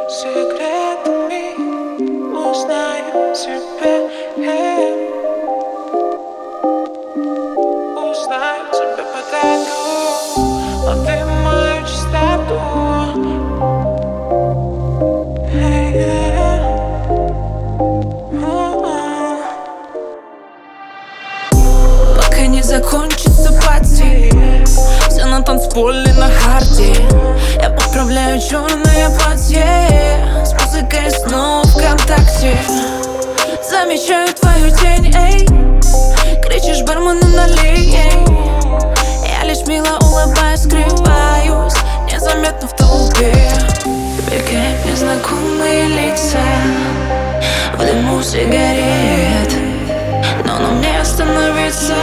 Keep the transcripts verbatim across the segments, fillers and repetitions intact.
секретами узнаю тебя. Узнаю тебя по тату, лови мою чистоту. Пока не закончится пати, все на танцполе на харде. Я поправляю черное платье с музыкой снова ВКонтакте. Замечаю твою тень, эй, кричишь бармену налей, эй. Я лишь мило улыбаюсь, скрываюсь незаметно в толпе. Мелькают незнакомые лица в дыму сигарет, но на мне остановиться.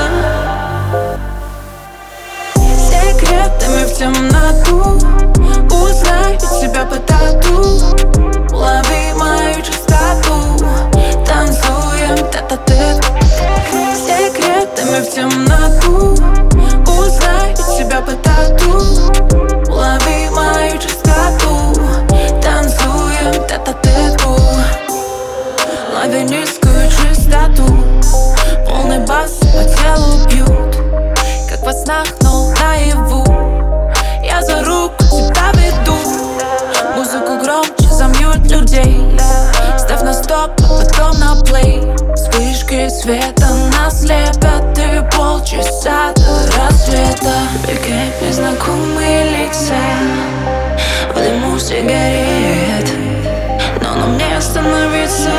Секретами в темноту узнаю тебя по тату. Лови мою чистоту, танцуем тет-а-тет. Секретами в темноту узнаю тебя по тату. Лови мою чистоту, танцуем тет-а-тет. Лови низкую чистоту, полный бас по телу бьют, как во снах, но наяву. Я за руку тебя веду, музыку громче замьють людей. Ставь на стоп, а потом на плей. Вспышки света нас слепят, и полчаса до рассвета. Мелькают незнакомые лица в дыму сигарет, но на мне остановиться.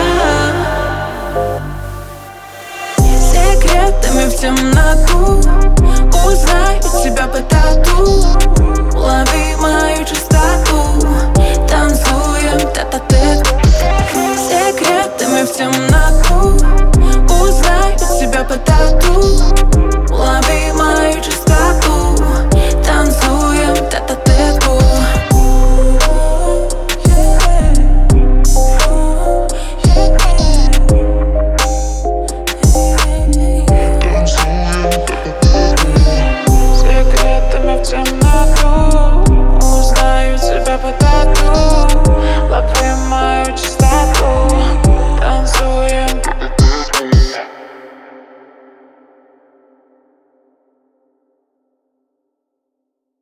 Секретами в темноту узнаю тебя по тату. Лови мою чистоту,